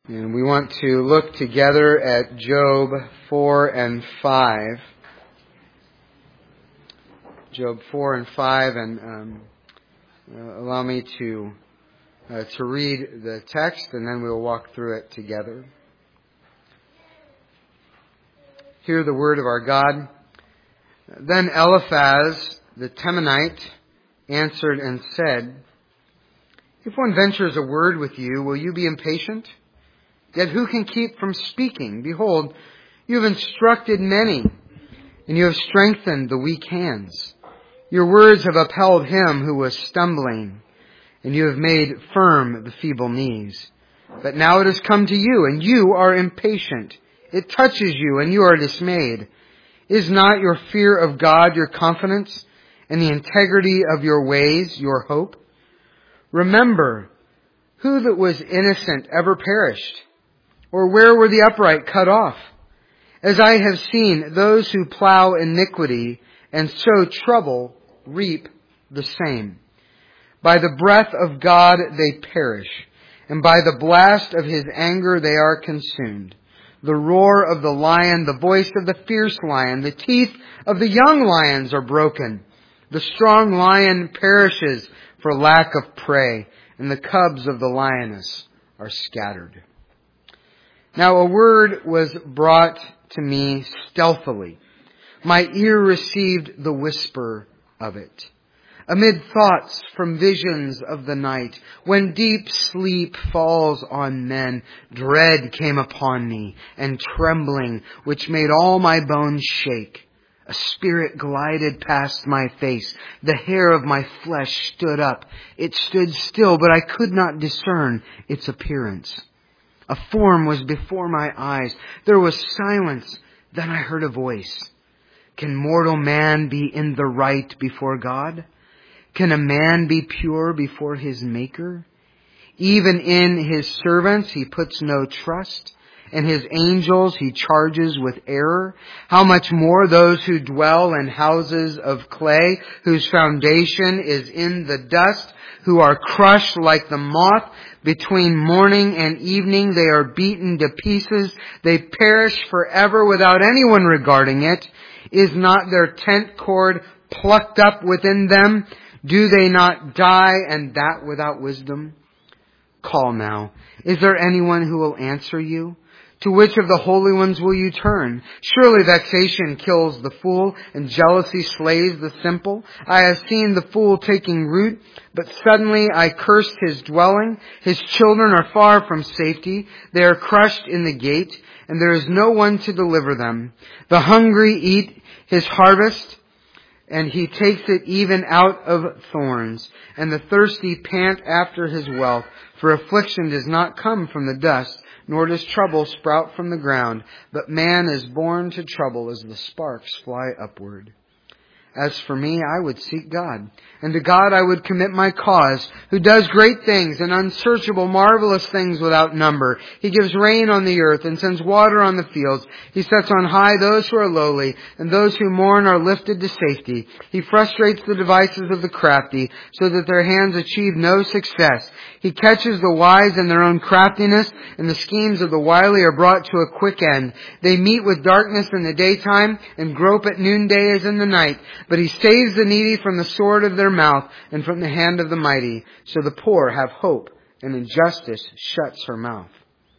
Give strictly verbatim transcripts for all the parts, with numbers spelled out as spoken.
And we want to look together at Job four and five. Job four and five, and um, uh, allow me to uh, to read the text, and then we'll walk through it together. Hear the word of our God. Then Eliphaz the Temanite answered and said, "If one ventures a word with you, will you be impatient? Yet who can keep from speaking? Behold, you have instructed many, and you have strengthened the weak hands. Your words have upheld him who was stumbling, and you have made firm the feeble knees. But now it has come to you, and you are impatient. It touches you, and you are dismayed. Is not your fear of God your confidence, and the integrity of your ways your hope? Remember, who that was innocent ever perished? Or where were the upright cut off? As I have seen, those who plow iniquity and sow trouble reap the same. By the breath of God they perish, and by the blast of His anger they are consumed. The roar of the lion, the voice of the fierce lion, the teeth of the young lions are broken. The strong lion perishes for lack of prey, and the cubs of the lioness are scattered." Now a word was brought to me stealthily. My ear received the whisper of it. Amid thoughts from visions of the night, when deep sleep falls on men, dread came upon me, and trembling, which made all my bones shake. A spirit glided past my face. The hair of my flesh stood up. It stood still, but I could not discern its appearance. A form was before my eyes. There was silence. Then I heard a voice. Can mortal man be in the right before God? Can a man be pure before his Maker? Even in his servants he puts no trust, and his angels he charges with error. How much more those who dwell in houses of clay, whose foundation is in the dust, who are crushed like the moth. Between morning and evening they are beaten to pieces. They perish forever without anyone regarding it. Is not their tent cord plucked up within them? Do they not die, and that without wisdom? Call now. Is there anyone who will answer you? To which of the holy ones will you turn? Surely vexation kills the fool, and jealousy slays the simple. I have seen the fool taking root, but suddenly I cursed his dwelling. His children are far from safety. They are crushed in the gate, and there is no one to deliver them. The hungry eat his harvest, and he takes it even out of thorns. And the thirsty pant after his wealth, for affliction does not come from the dust, nor does trouble sprout from the ground. But man is born to trouble as the sparks fly upward. As for me, I would seek God, and to God I would commit my cause, who does great things and unsearchable, marvelous things without number. He gives rain on the earth and sends water on the fields. He sets on high those who are lowly, and those who mourn are lifted to safety. He frustrates the devices of the crafty, so that their hands achieve no success. He catches the wise in their own craftiness, and the schemes of the wily are brought to a quick end. They meet with darkness in the daytime, and grope at noonday as in the night. But He saves the needy from the sword of their mouth, and from the hand of the mighty. So the poor have hope, and injustice shuts her mouth.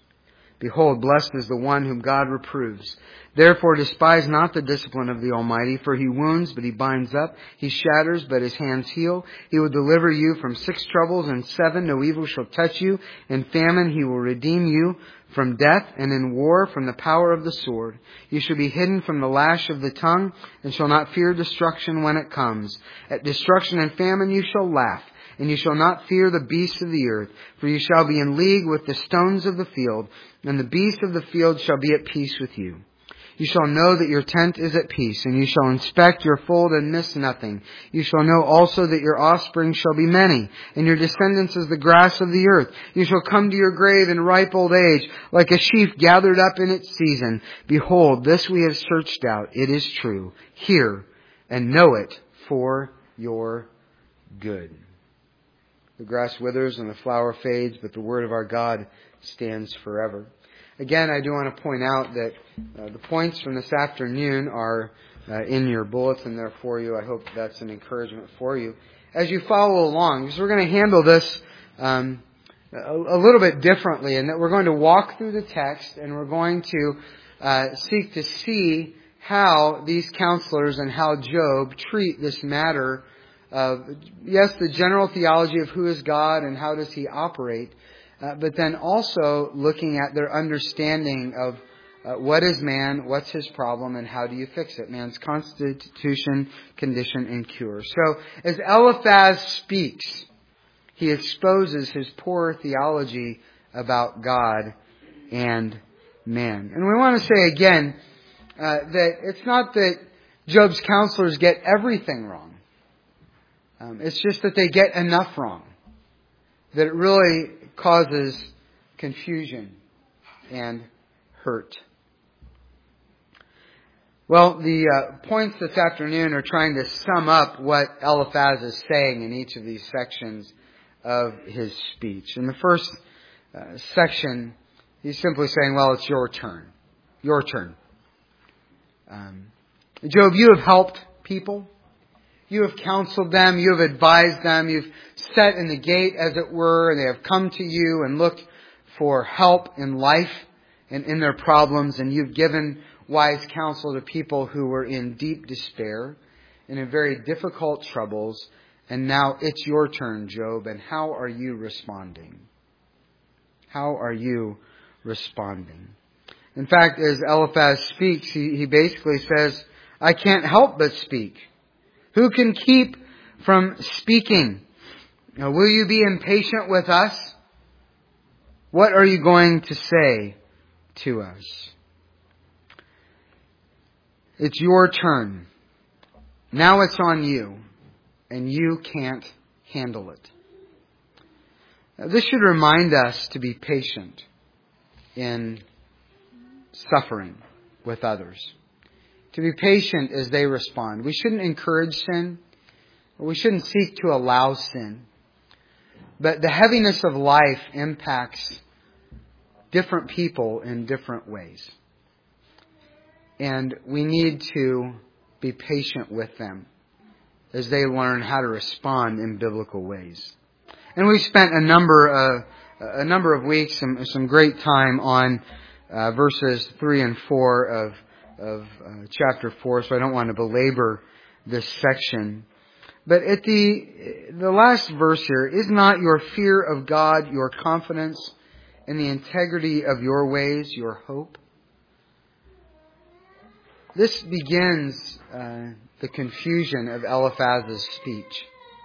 Behold, blessed is the one whom God reproves. Therefore despise not the discipline of the Almighty, for He wounds, but He binds up. He shatters, but His hands heal. He will deliver you from six troubles, and seven no evil shall touch you. In famine He will redeem you from death, and in war from the power of the sword. You shall be hidden from the lash of the tongue, and shall not fear destruction when it comes. At destruction and famine you shall laugh, and you shall not fear the beasts of the earth, for you shall be in league with the stones of the field, and the beasts of the field shall be at peace with you. You shall know that your tent is at peace, and you shall inspect your fold and miss nothing. You shall know also that your offspring shall be many, and your descendants as the grass of the earth. You shall come to your grave in ripe old age, like a sheaf gathered up in its season. Behold, this we have searched out. It is true. Hear and know it for your good. The grass withers and the flower fades, but the word of our God stands forever. Again, I do want to point out that uh, the points from this afternoon are uh, in your bulletin there for you. I hope that's an encouragement for you as you follow along, because we're going to handle this um, a, a little bit differently, in that we're going to walk through the text and we're going to uh, seek to see how these counselors and how Job treat this matter of, yes, the general theology of who is God and how does He operate, uh, but then also looking at their understanding of uh, what is man, what's his problem, and how do you fix it, man's constitution, condition, and cure. So, as Eliphaz speaks, he exposes his poor theology about God and man. And we want to say again uh, that it's not that Job's counselors get everything wrong. Um, it's just that they get enough wrong that it really causes confusion and hurt. Well, the uh, points this afternoon are trying to sum up what Eliphaz is saying in each of these sections of his speech. In the first uh, section, he's simply saying, well, it's your turn. Your turn. Um, Job, you have helped people. You have counseled them. You have advised them. You've sat in the gate, as it were, and they have come to you and looked for help in life and in their problems. And you've given wise counsel to people who were in deep despair and in very difficult troubles. And now it's your turn, Job. And how are you responding? How are you responding? In fact, as Eliphaz speaks, he, he basically says, I can't help but speak. Who can keep from speaking? Now, will you be impatient with us? What are you going to say to us? It's your turn. Now it's on you, and you can't handle it. Now, this should remind us to be patient in suffering with others. To be patient as they respond. We shouldn't encourage sin. We shouldn't seek to allow sin. But the heaviness of life impacts different people in different ways. And we need to be patient with them as they learn how to respond in biblical ways. And we've spent a number of, a number of weeks, some, some great time on uh, verses three and four of of uh, chapter four, so I don't want to belabor this section. But at the the last verse here, is not your fear of God, your confidence in the integrity of your ways, your hope? This begins uh, the confusion of Eliphaz's speech.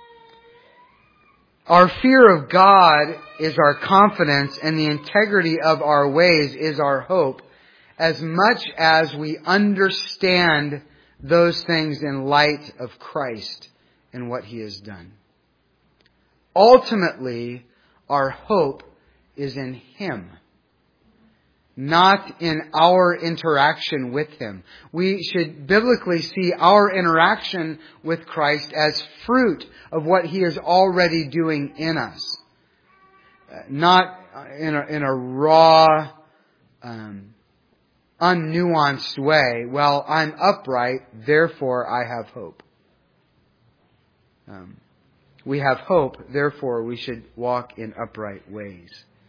Our fear of God is our confidence, and the integrity of our ways is our hope, as much as we understand those things in light of Christ and what He has done. Ultimately, our hope is in Him, not in our interaction with Him. We should biblically see our interaction with Christ as fruit of what He is already doing in us. Not in a, in a raw, um, unnuanced way. Well, I'm upright, therefore I have hope. Um, we have hope, therefore we should walk in upright ways.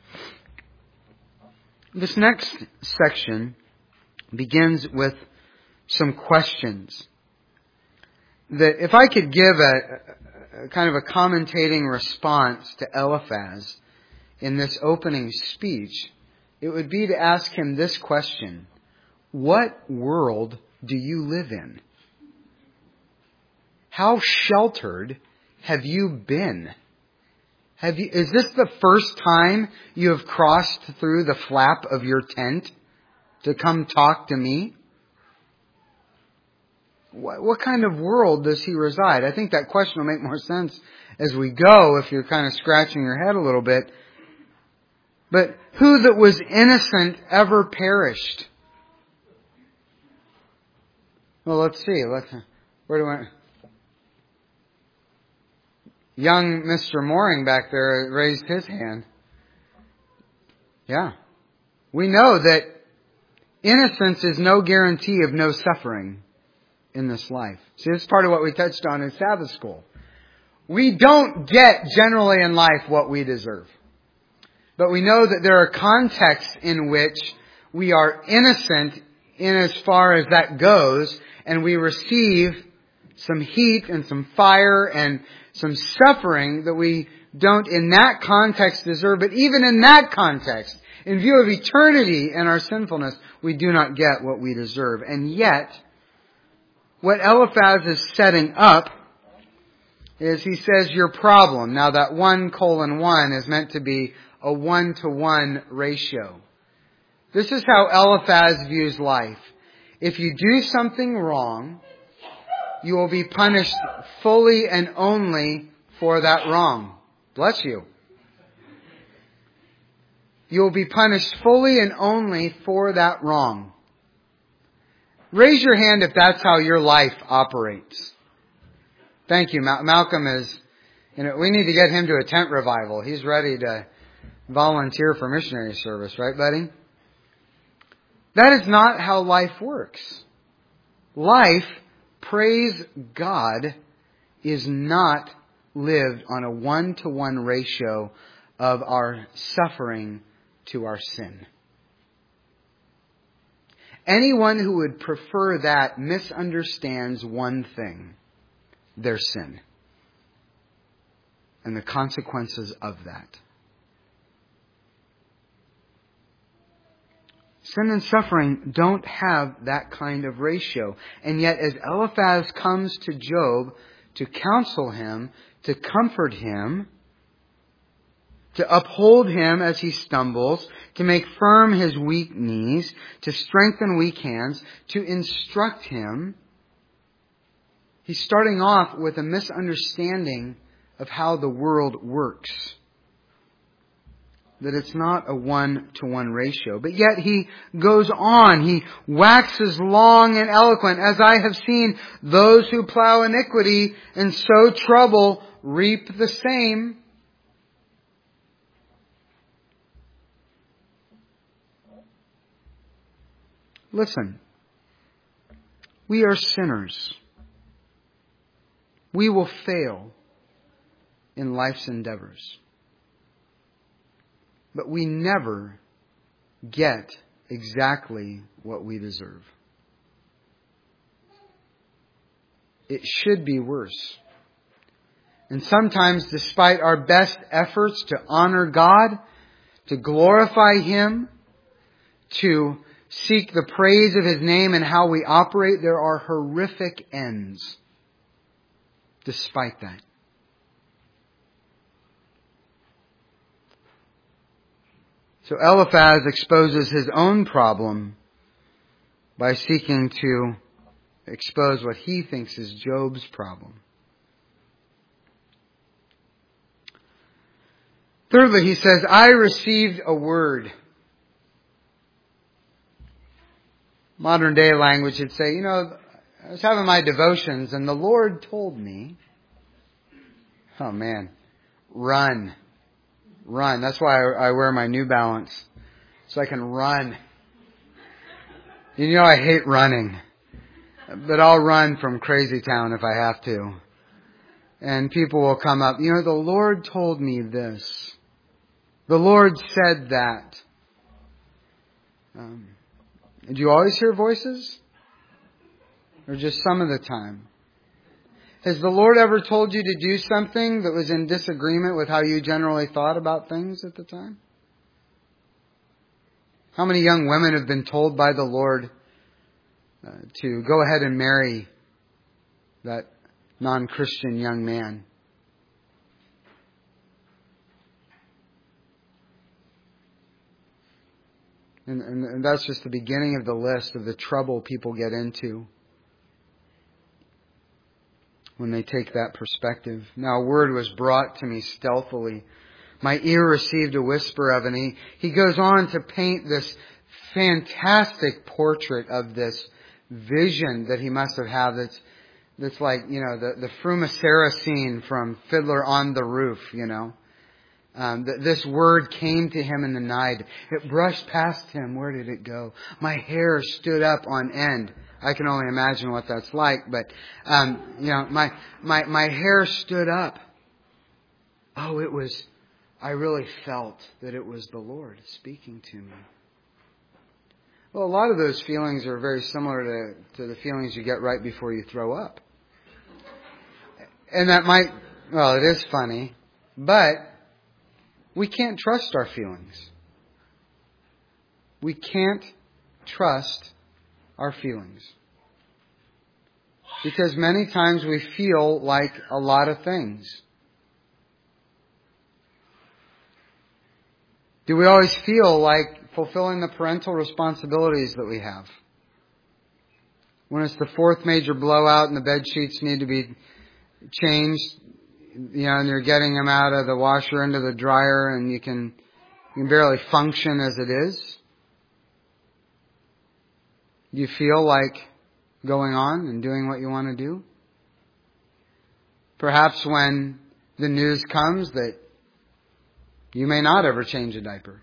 This next section begins with some questions. That if I could give a, a kind of a commentating response to Eliphaz in this opening speech, it would be to ask him this question: what world do you live in? How sheltered have you been? Have you, is this the first time you have crossed through the flap of your tent to come talk to me? What, what kind of world does he reside? I think that question will make more sense as we go if you're kind of scratching your head a little bit. But who that was innocent ever perished? Well, let's see. Let's, where do I... Young Mister Mooring back there raised his hand. Yeah, Yeah. We know that innocence is no guarantee of no suffering in this life. See, this is part of what we touched on in Sabbath school. We don't get generally in life what we deserve. But we know that there are contexts in which we are innocent in as far as that goes, and we receive some heat and some fire and some suffering that we don't in that context deserve. But even in that context, in view of eternity and our sinfulness, we do not get what we deserve. And yet, what Eliphaz is setting up is he says your problem. Now that one colon one is meant to be a one-to-one ratio. This is how Eliphaz views life. If you do something wrong, you will be punished fully and only for that wrong. Bless you. You will be punished fully and only for that wrong. Raise your hand if that's how your life operates. Thank you. Mal- Malcolm is, you know, we need to get him to a tent revival. He's ready to volunteer for missionary service, right, buddy? That is not how life works. Life, praise God, is not lived on a one-to-one ratio of our suffering to our sin. Anyone who would prefer that misunderstands one thing: their sin and the consequences of that. Sin and suffering don't have that kind of ratio. And yet, as Eliphaz comes to Job to counsel him, to comfort him, to uphold him as he stumbles, to make firm his weak knees, to strengthen weak hands, to instruct him, he's starting off with a misunderstanding of how the world works. That it's not a one-to-one ratio. But yet he goes on. He waxes long and eloquent. As I have seen, those who plow iniquity and sow trouble reap the same. Listen, we are sinners. We will fail in life's endeavors. But we never get exactly what we deserve. It should be worse. And sometimes, despite our best efforts to honor God, to glorify Him, to seek the praise of His name and how we operate, there are horrific ends despite that. So Eliphaz exposes his own problem by seeking to expose what he thinks is Job's problem. Thirdly, he says, I received a word. Modern day language would say, you know, I was having my devotions and the Lord told me, oh man, run. Run. That's why I wear my New Balance. So I can run. You know I hate running. But I'll run from Crazy Town if I have to. And people will come up. You know, the Lord told me this. The Lord said that. Um, do you always hear voices? Or just some of the time? Has the Lord ever told you to do something that was in disagreement with how you generally thought about things at the time? How many young women have been told by the Lord uh, to go ahead and marry that non-Christian young man? And, and, and that's just the beginning of the list of the trouble people get into when they take that perspective. Now a word was brought to me stealthily. My ear received a whisper of it. And he, he goes on to paint this fantastic portrait of this vision that he must have had that's, that's like, you know, the, the Frumacera scene from Fiddler on the Roof, you know. Um, th- this word came to him in the night. It brushed past him. Where did it go? My hair stood up on end. I can only imagine what that's like, but um, you know, my my my hair stood up. Oh, it was. I really felt that it was the Lord speaking to me. Well, a lot of those feelings are very similar to, to the feelings you get right before you throw up. And that might, well, it is funny, but we can't trust our feelings. We can't trust our feelings. Because many times we feel like a lot of things. Do we always feel like fulfilling the parental responsibilities that we have? When it's the fourth major blowout and the bed sheets need to be changed, you know, and you're getting them out of the washer into the dryer and you can, you can barely function as it is. Do you feel like going on and doing what you want to do? Perhaps when the news comes that you may not ever change a diaper.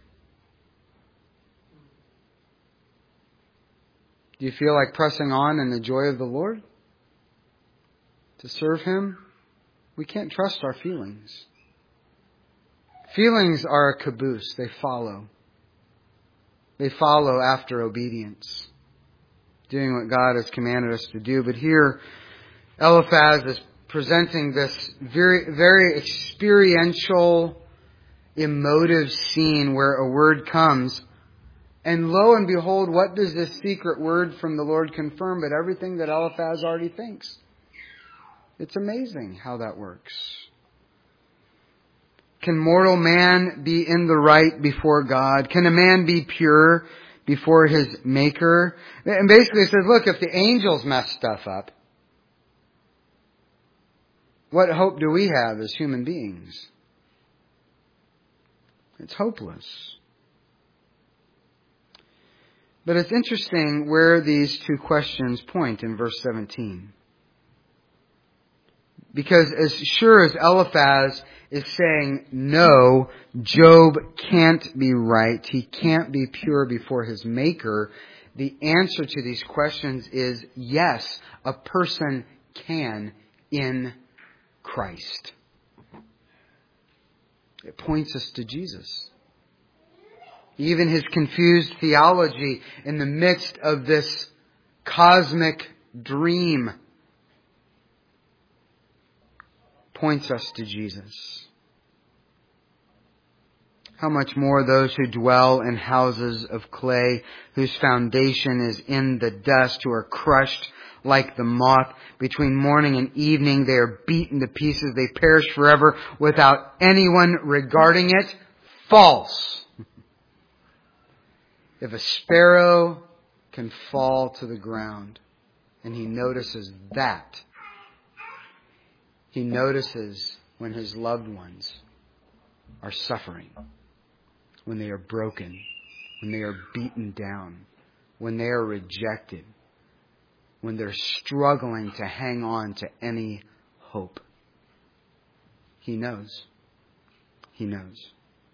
Do you feel like pressing on in the joy of the Lord? To serve Him? We can't trust our feelings. Feelings are a caboose. They follow. They follow after obedience. Doing what God has commanded us to do. But here, Eliphaz is presenting this very, very experiential, emotive scene where a word comes. And lo and behold, what does this secret word from the Lord confirm but everything that Eliphaz already thinks? It's amazing how that works. Can mortal man be in the right before God? Can a man be pure before his Maker? And basically it says, look, if the angels mess stuff up, what hope do we have as human beings? It's hopeless. But it's interesting where these two questions point in verse seventeen. Because as sure as Eliphaz is saying, no, Job can't be right, he can't be pure before his Maker, the answer to these questions is yes, a person can in Christ. It points us to Jesus. Even his confused theology in the midst of this cosmic dream points us to Jesus. How much more those who dwell in houses of clay, whose foundation is in the dust, who are crushed like the moth. Between morning and evening they are beaten to pieces. They perish forever without anyone regarding it. False. If a sparrow can fall to the ground, and he notices that, he notices when his loved ones are suffering, when they are broken, when they are beaten down, when they are rejected, when they're struggling to hang on to any hope. He knows. He knows.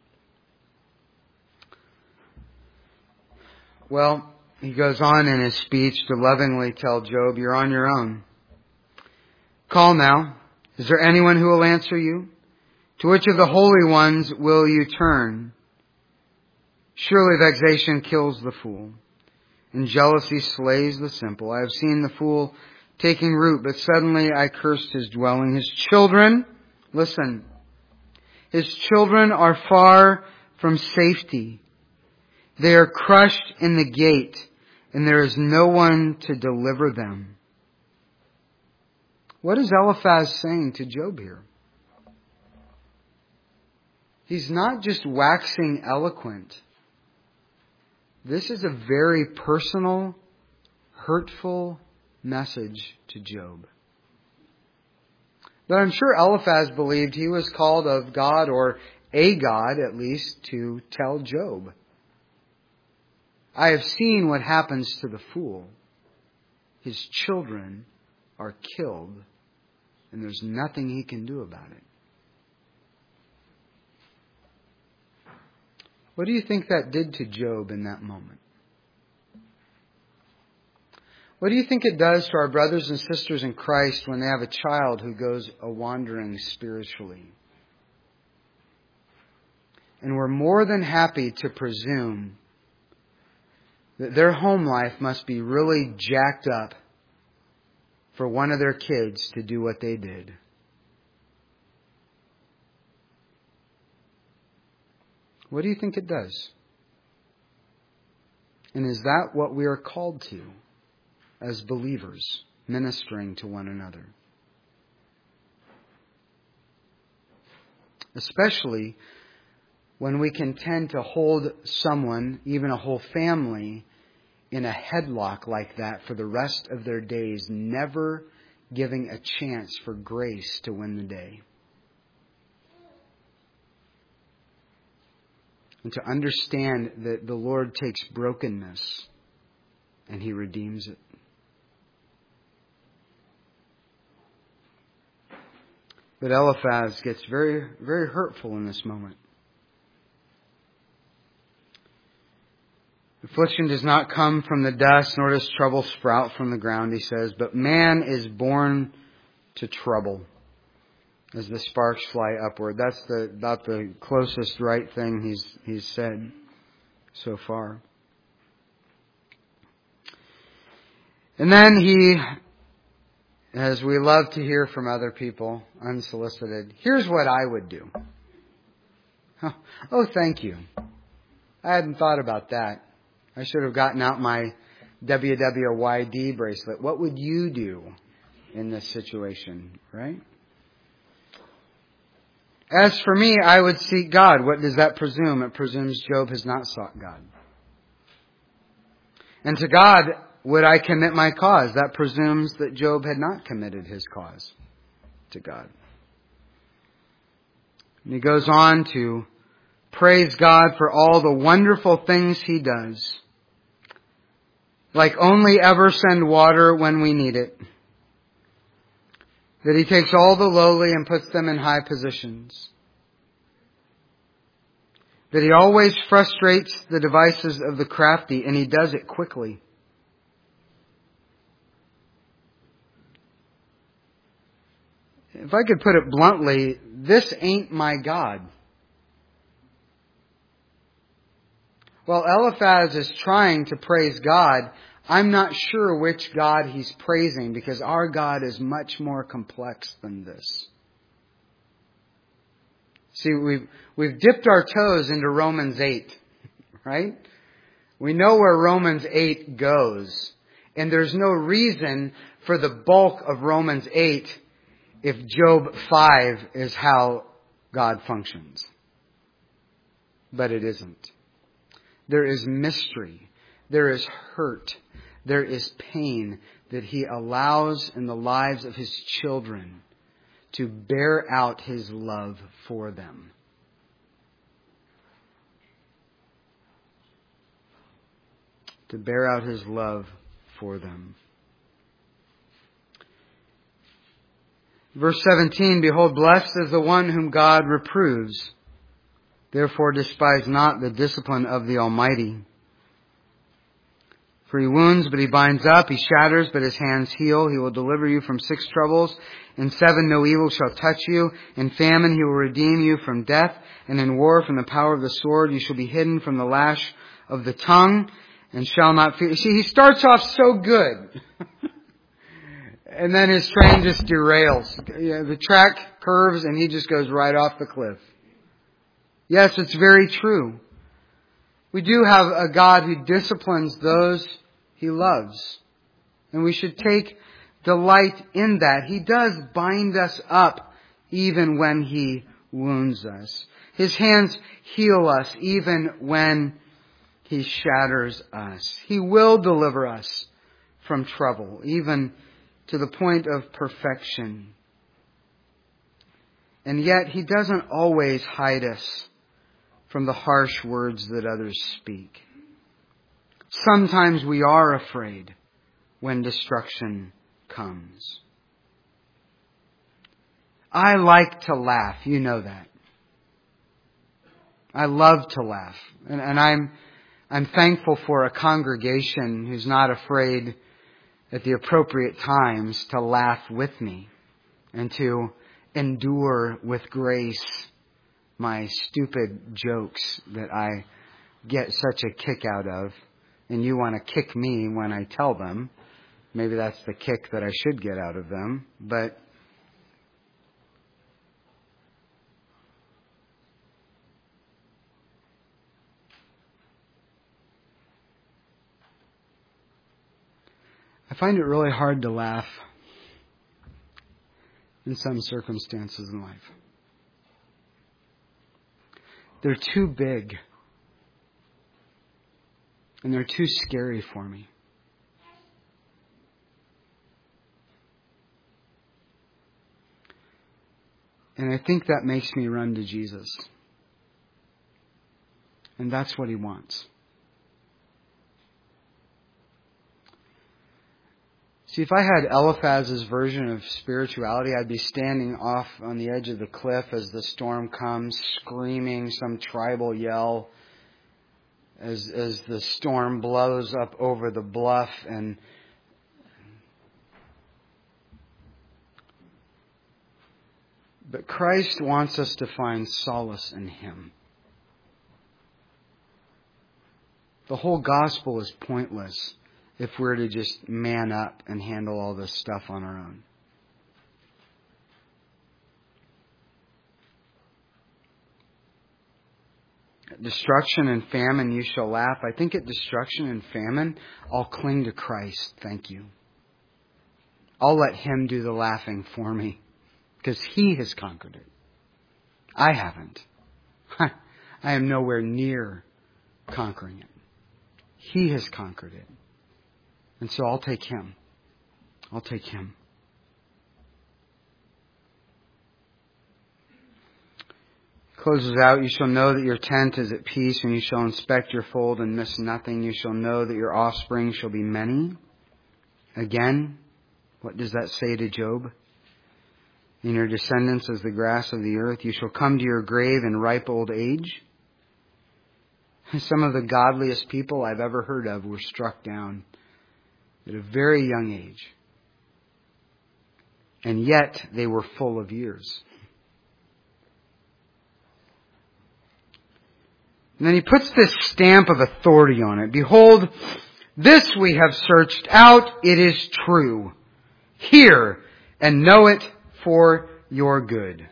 Well, he goes on in his speech to lovingly tell Job, you're on your own. Call now. Is there anyone who will answer you? To which of the holy ones will you turn? Surely vexation kills the fool, and jealousy slays the simple. I have seen the fool taking root, but suddenly I cursed his dwelling. His children, listen, his children are far from safety. They are crushed in the gate, and there is no one to deliver them. What is Eliphaz saying to Job here? He's not just waxing eloquent. This is a very personal, hurtful message to Job. But I'm sure Eliphaz believed he was called of God, or a God at least, to tell Job, I have seen what happens to the fool. His children are killed, and there's nothing he can do about it. What do you think that did to Job in that moment? What do you think it does to our brothers and sisters in Christ when they have a child who goes a wandering spiritually? And we're more than happy to presume that their home life must be really jacked up for one of their kids to do what they did. What do you think it does? And is that what we are called to as believers, ministering to one another? Especially when we can tend to hold someone, even a whole family, in a headlock like that for the rest of their days, never giving a chance for grace to win the day. And to understand that the Lord takes brokenness and He redeems it. But Eliphaz gets very, very hurtful in this moment. Affliction does not come from the dust, nor does trouble sprout from the ground, he says, but man is born to trouble as the sparks fly upward. That's the, about the closest right thing he's, he's said so far. And then he, as we love to hear from other people, unsolicited, here's what I would do. Oh, thank you. I hadn't thought about that. I should have gotten out my W W Y D bracelet. What would you do in this situation, right? As for me, I would seek God. What does that presume? It presumes Job has not sought God. And to God would I commit my cause. That presumes that Job had not committed his cause to God. And he goes on to praise God for all the wonderful things He does. Like only ever send water when we need it. That He takes all the lowly and puts them in high positions. That He always frustrates the devices of the crafty, and He does it quickly. If I could put it bluntly, this ain't my God. While Eliphaz is trying to praise God, I'm not sure which God he's praising, because our God is much more complex than this. See, we've, we've dipped our toes into Romans eight, right? We know where Romans eight goes. And there's no reason for the bulk of Romans eight if Job five is how God functions. But it isn't. There is mystery. There is hurt. There is pain that He allows in the lives of His children to bear out His love for them. To bear out His love for them. Verse seventeen, behold, blessed is the one whom God reproves. Therefore despise not the discipline of the Almighty. For He wounds, but He binds up. He shatters, but His hands heal. He will deliver you from six troubles. In seven no evil shall touch you. In famine He will redeem you from death. And in war from the power of the sword you shall be hidden from the lash of the tongue and shall not fear. See, he starts off so good. And then his train just derails. The track curves and he just goes right off the cliff. Yes, it's very true. We do have a God who disciplines those He loves. And we should take delight in that. He does bind us up even when He wounds us. His hands heal us even when He shatters us. He will deliver us from trouble, even to the point of perfection. And yet He doesn't always hide us from the harsh words that others speak. Sometimes we are afraid when destruction comes. I like to laugh. You know that. I love to laugh. And, and I'm, I'm thankful for a congregation who's not afraid at the appropriate times to laugh with me and to endure with grace my stupid jokes that I get such a kick out of. And you want to kick me when I tell them. Maybe that's the kick that I should get out of them. But I find it really hard to laugh in some circumstances in life. They're too big. And they're too scary for me. And I think that makes me run to Jesus. And that's what He wants. See, if I had Eliphaz's version of spirituality, I'd be standing off on the edge of the cliff as the storm comes, screaming some tribal yell as as the storm blows up over the bluff. And but Christ wants us to find solace in Him. The whole gospel is pointless if we're to just man up and handle all this stuff on our own. At destruction and famine you shall laugh. I think at destruction and famine, I'll cling to Christ. Thank you. I'll let Him do the laughing for me because He has conquered it. I haven't. I am nowhere near conquering it. He has conquered it. And so I'll take Him. I'll take Him. Closes out, you shall know that your tent is at peace, and you shall inspect your fold and miss nothing. You shall know that your offspring shall be many. Again, what does that say to Job? In your descendants as the grass of the earth. You shall come to your grave in ripe old age. Some of the godliest people I've ever heard of were struck down at a very young age. And yet they were full of years. And then he puts this stamp of authority on it. Behold, this we have searched out. It is true. Hear and know it for your good.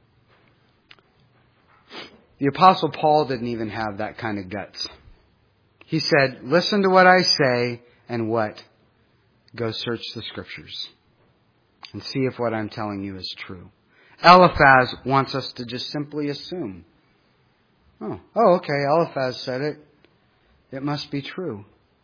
The Apostle Paul didn't even have that kind of guts. He said, listen to what I say and what? Go search the Scriptures and see if what I'm telling you is true. Eliphaz wants us to just simply assume. Oh, oh, okay, Eliphaz said it. It must be true.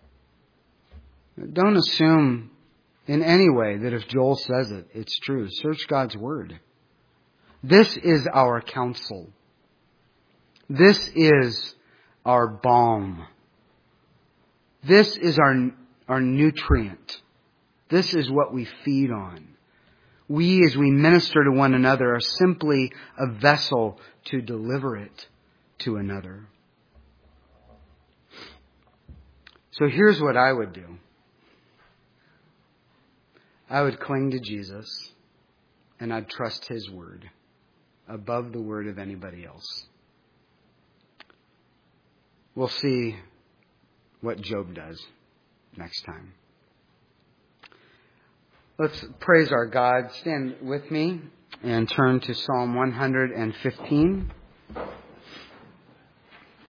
Don't assume in any way that if Joel says it, it's true. Search God's Word. This is our counsel. This is our balm. This is our, our nutrient. This is what we feed on. We, as we minister to one another, are simply a vessel to deliver it to another. So here's what I would do. I would cling to Jesus and I'd trust His Word above the word of anybody else. We'll see what Job does next time. Let's praise our God. Stand with me and turn to Psalm one hundred fifteen.